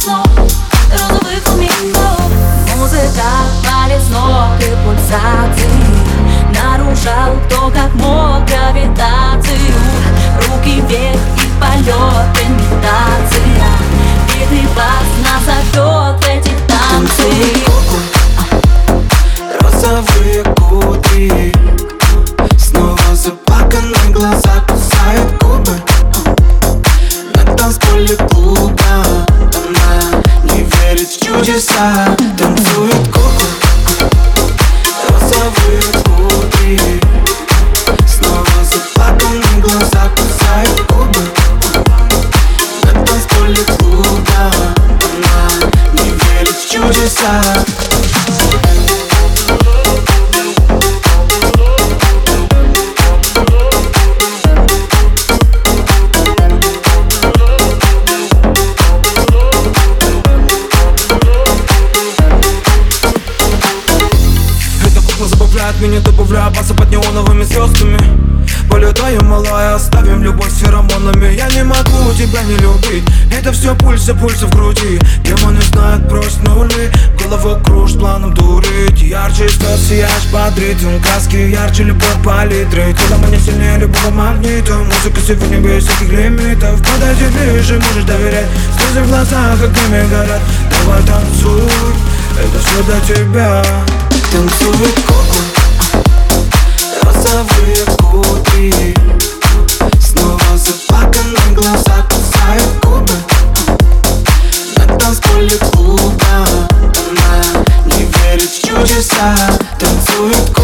снов, розовых фламингов. Музыка валит с ног и пульсации нарушал кто как мог гравитацию. Руки вверх и полет, имитация. Бедный бас нас зовет в эти танцы. Розовые кудри, снова заплаканные глаза кусают губы. На танцполе клуба она не верит в чудеса. Танцует куклы. Розовые кудри, снова заплаканные глаза кусают губы. На танцполе клуба она не верит в чудеса. Забавляет меня, добавляя баса под неоновыми звездами. Полетаем, малая, оставим любовь с феромонами. Я не могу тебя не любить, это все пульсы в груди. Демоны знают, брось нули, голову кружит планом дурить. Ярче звезд сияешь под ритм, краски ярче любовь палитры. Тело мне сильнее любого магнита, музыка сегодня без всяких лимитов. Подойди ближе, можешь доверять, слезы в глазах огнями горят. Давай танцуй, это все для тебя. Танцует куклы, розовые кудри, снова заплаканные глаза кусают губы. На танцполе клуба она не верит в чудеса. Танцует куклы.